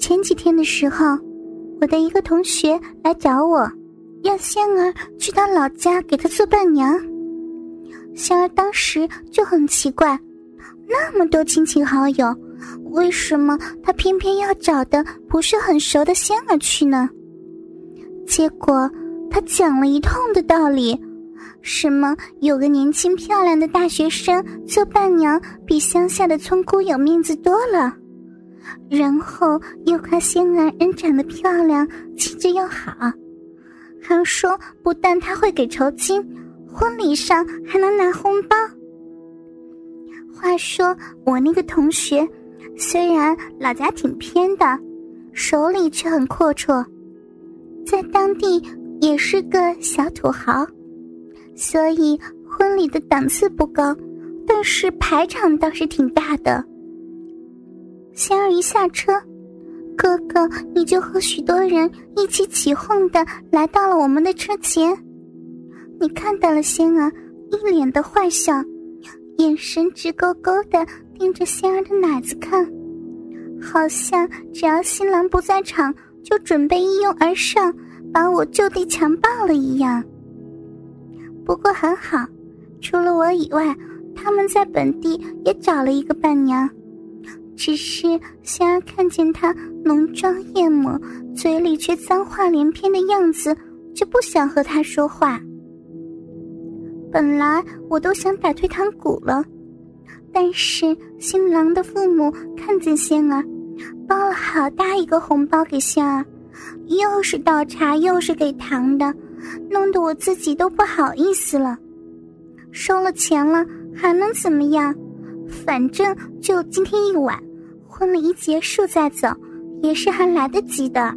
前几天的时候，我的一个同学来找我，让仙儿去他老家给他做伴娘。仙儿当时就很奇怪，那么多亲戚好友，为什么他偏偏要找的不是很熟的仙儿去呢？结果他讲了一通的道理，什么有个年轻漂亮的大学生做伴娘比乡下的村姑有面子多了，然后又夸仙儿人长得漂亮，气质又好，还说不但他会给酬金，婚礼上还能拿红包。话说我那个同学虽然老家挺偏的，手里却很阔绰，在当地也是个小土豪，所以婚礼的档次不高，但是排场倒是挺大的。仙儿一下车，哥哥你就和许多人一起起哄的来到了我们的车前。你看到了仙儿一脸的坏笑，眼神直勾勾的盯着仙儿的奶子看，好像只要新郎不在场就准备一拥而上把我就地强暴了一样。不过很好，除了我以外，他们在本地也找了一个伴娘，只是仙儿看见他浓妆艳抹，嘴里却脏话连篇的样子，就不想和他说话。本来我都想打退堂鼓了，但是新郎的父母看见仙儿包了好大一个红包给仙儿，又是倒茶又是给糖的，弄得我自己都不好意思了。收了钱了还能怎么样，反正就今天一晚，婚礼一结束再走也是还来得及的。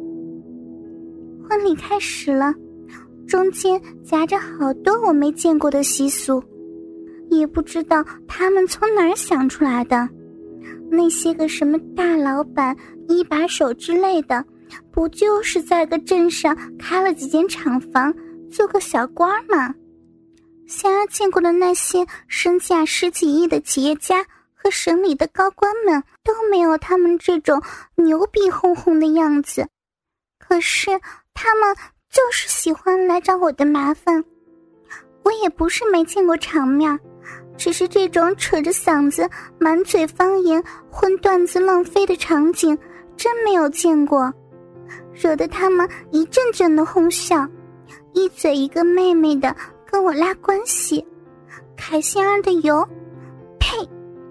婚礼开始了，中间夹着好多我没见过的习俗，也不知道他们从哪儿想出来的。那些个什么大老板、一把手之类的，不就是在个镇上开了几间厂房，做个小官吗？仙儿见过的那些身价十几亿的企业家和省里的高官们都没有他们这种牛逼哄哄的样子，可是他们就是喜欢来找我的麻烦。我也不是没见过场面，只是这种扯着嗓子满嘴方言荤段子浪飞的场景真没有见过，惹得他们一阵阵的哄笑，一嘴一个妹妹的跟我拉关系，揩仙儿的油，呸！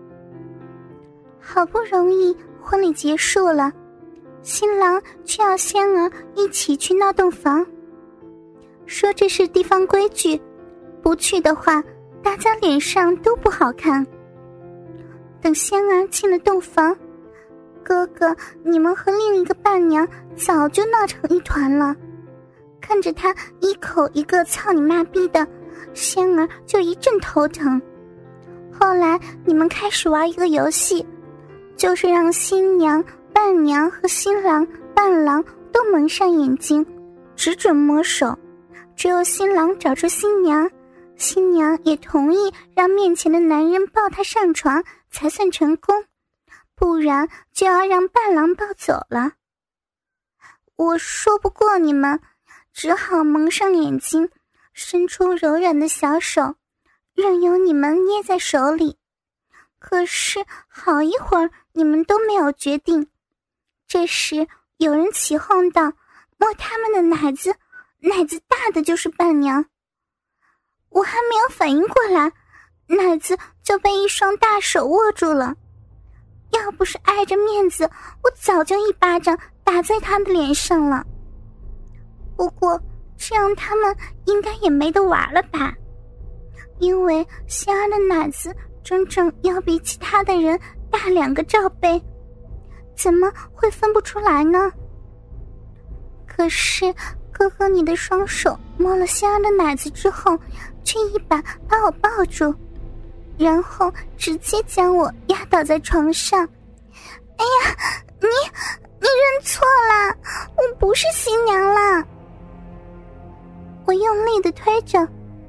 好不容易婚礼结束了，新郎却要仙儿一起去闹洞房，说这是地方规矩，不去的话大家脸上都不好看。等仙儿进了洞房，哥哥你们和另一个伴娘早就闹成一团了，看着他一口一个操你妈逼的，仙儿就一阵头疼。后来你们开始玩一个游戏，就是让新娘、伴娘和新郎、伴郎都蒙上眼睛，只准摸手，只有新郎找出新娘，新娘也同意让面前的男人抱她上床才算成功，不然就要让伴郎抱走了。我说不过你们，只好蒙上眼睛，伸出柔软的小手，任由你们捏在手里。可是好一会儿你们都没有决定，这时有人起哄道，摸他们的奶子，奶子大的就是伴娘。我还没有反应过来，奶子就被一双大手握住了，要不是碍着面子，我早就一巴掌打在他的脸上了。不过这样他们应该也没得玩了吧，因为仙儿的奶子整整要比其他的人大2个罩杯，怎么会分不出来呢？可是哥哥你的双手摸了仙儿的奶子之后，却一把把我抱住，然后直接将我压倒在床上。哎呀，你认错了，我不是新娘啦！我用力地推着，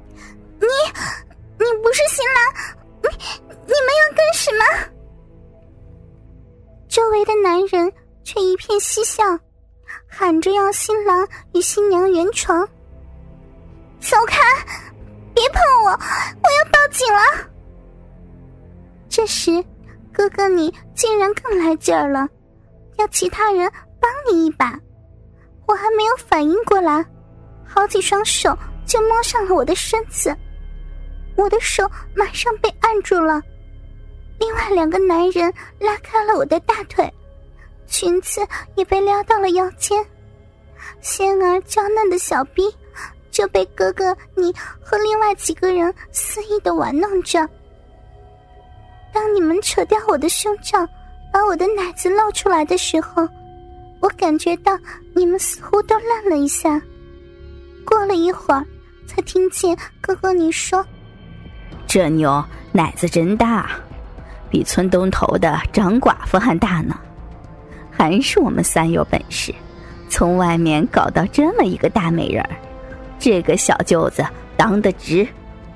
你不是新郎，你们要干什么？周围的男人却一片嬉笑，喊着要新郎与新娘圆床。走开，别碰我，我要报警了。这时哥哥你竟然更来劲儿了，要其他人帮你一把。我还没有反应过来，好几双手就摸上了我的身子，我的手马上被按住了。另外2个男人拉开了我的大腿，裙子也被撩到了腰间，仙儿娇嫩的小逼就被哥哥你和另外几个人肆意地玩弄着。当你们扯掉我的胸罩，把我的奶子露出来的时候，我感觉到你们似乎都愣了一下。过了一会儿，才听见哥哥你说：“ 这妞奶子真大，比村东头的张寡妇还大呢。还是我们三有本事，从外面搞到这么一个大美人儿，这个小舅子当得值。”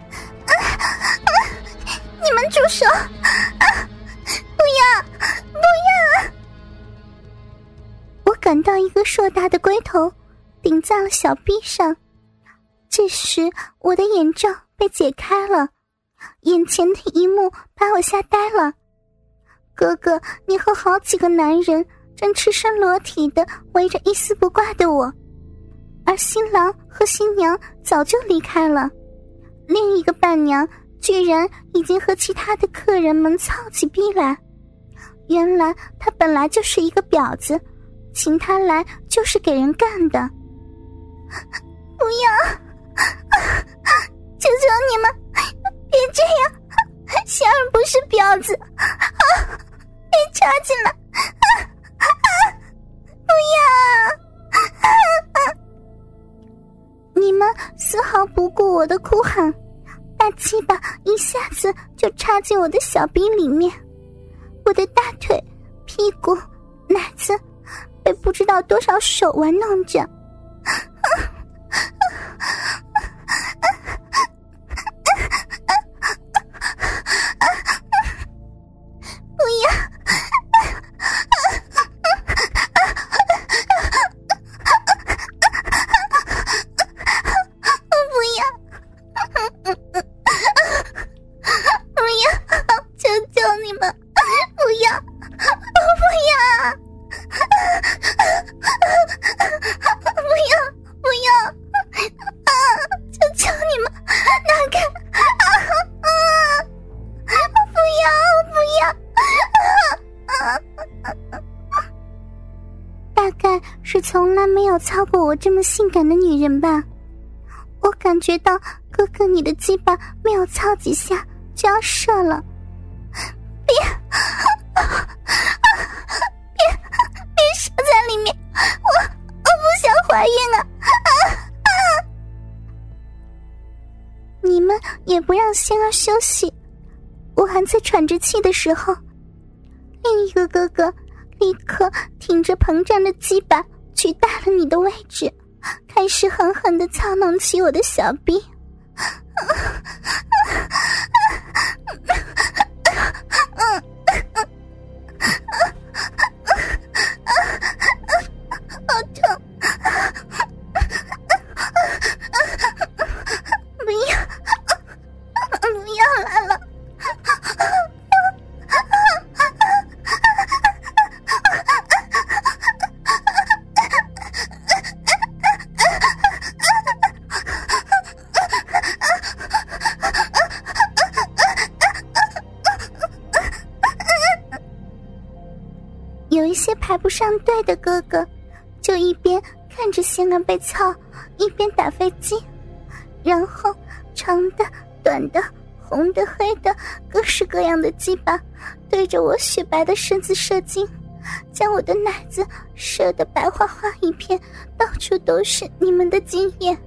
你们住手！不要！不要！我感到一个硕大的龟头顶在了小臂上。这时我的眼罩被解开了，眼前的一幕把我吓呆了。哥哥你和好几个男人正赤身裸体地围着一丝不挂的我，而新郎和新娘早就离开了。另一个伴娘居然已经和其他的客人们操起逼来。原来他本来就是一个婊子，请他来就是给人干的。不要！求求你们别这样，仙儿不是婊子，别插进来！不要！你们丝毫不顾我的哭喊，大鸡巴一下子就插进我的小逼里面，我的大腿、屁股、奶子被不知道多少手玩弄着。是从来没有操过我这么性感的女人吧。我感觉到哥哥你的鸡巴没有操几下就要射了。别射在里面，我不想怀孕啊！你们也不让仙儿休息，我还在喘着气的时候，另一个哥哥立刻挺着膨胀的鸡巴取代了你的位置，开始狠狠地操弄起我的小臂。好痛！不要来了！有一些排不上队的哥哥，就一边看着仙儿被操，一边打飞机，然后长的、短的、红的、黑的，各式各样的鸡巴对着我雪白的身子射精，将我的奶子射得白花花一片，到处都是你们的精液。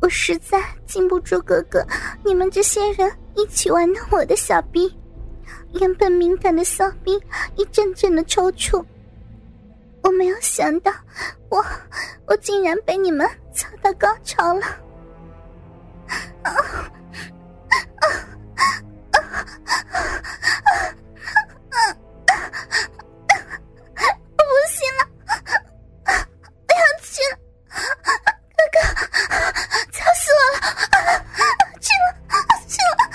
我实在禁不住哥哥你们这些人一起玩弄我的小逼，原本敏感的骚逼一阵阵的抽搐。我没有想到我竟然被你们操到高潮了。不行了，不要去了，哥哥，操死我了！去了。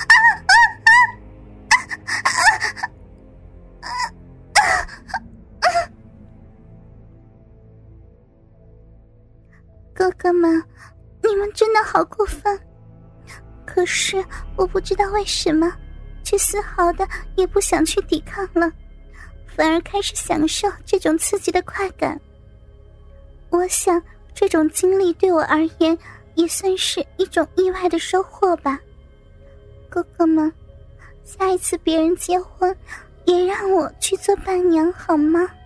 哥哥们，你们真的好过分。可是我不知道为什么，却丝毫的也不想去抵抗了，反而开始享受这种刺激的快感。我想这种经历对我而言也算是一种意外的收获吧。哥哥们，下一次别人结婚也让我去做伴娘好吗？